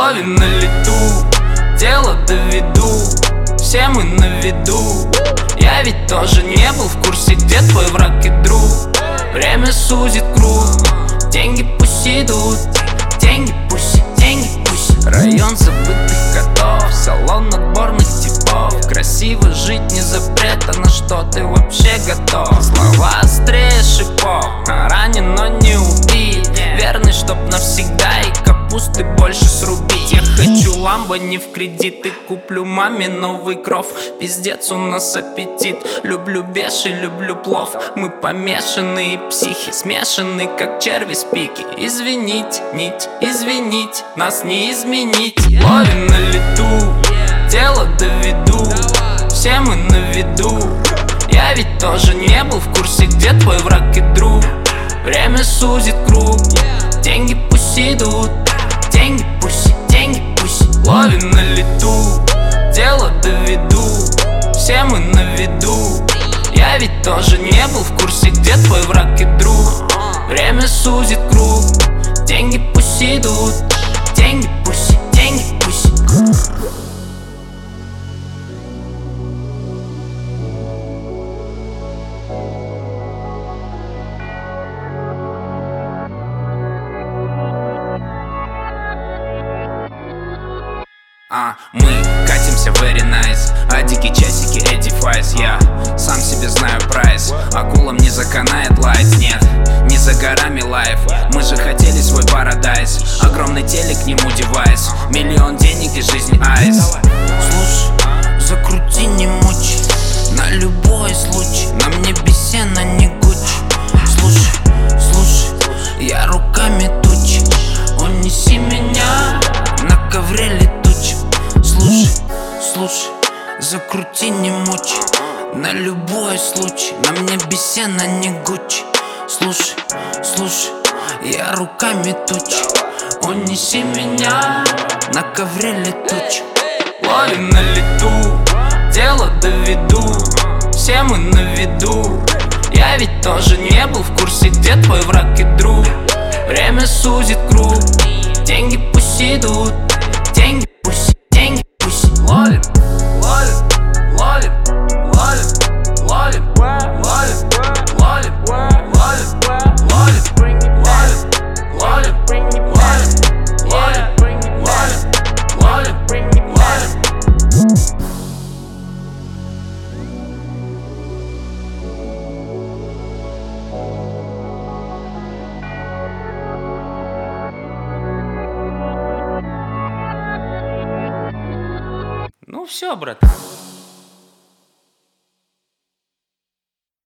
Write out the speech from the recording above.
Ловим на лету, дело доведу, все мы на виду. Я ведь тоже не был в курсе, где твой враг и друг. Время сузит круг, деньги пусть идут, деньги пусть, деньги пусть. Район забытых котов, салон отборных типов. Красиво жить не запрет, а на что ты вообще готов? Слова острее шипов, ранен, но не убит. Верный, чтоб навсегда, и капусты больше срубить. Я хочу ламбо не в кредит, и куплю маме новый кров. Пиздец, у нас аппетит. Люблю беши, люблю плов. Мы помешанные психи, смешанные, как черви с пики. Извинить, нить, извинить, нас не изменить. Ловим на лету, дело доведу, все мы на виду. Я ведь тоже не был в курсе, где твой враг и друг. Время сузит круг, деньги пусть идут, деньги пусть, деньги пусть. Ловим на лету, дело доведу, все мы на виду. Я ведь тоже не был в курсе, где твой враг и друг. Время сузит круг, деньги пусть идут, деньги пусть, деньги пусть. Мы катимся very nice, а дикие часики Эдди Файс. Я сам себе знаю прайс, акулам не заканает лайт. Нет, не за горами лайф, мы же хотели свой парадайз. Огромный телек, к нему девайс, миллион денег и жизнь айс. Слушай, закрути, не мучи, на любой случай. На мне бесена, не Гуччи. Слушай, я руками тучи. Унеси меня на ковре летучем. Слушай, закрути, не мучи, на любой случай. На мне бесена, не Гуччи. Слушай, я руками тучи. Унеси меня на ковре летучем. Ловим на лету, дело доведу, все мы на виду. Я ведь тоже не был в курсе, где твой враг и друг. Время сузит круг, деньги пусть идут, деньги пусть, деньги пусть. Ловим, ловим, ловим, ловим, ловим, ловим, ловим, ловим, ловим, ловим, ловим, ловим, ловим, ловим. Ну все, братан.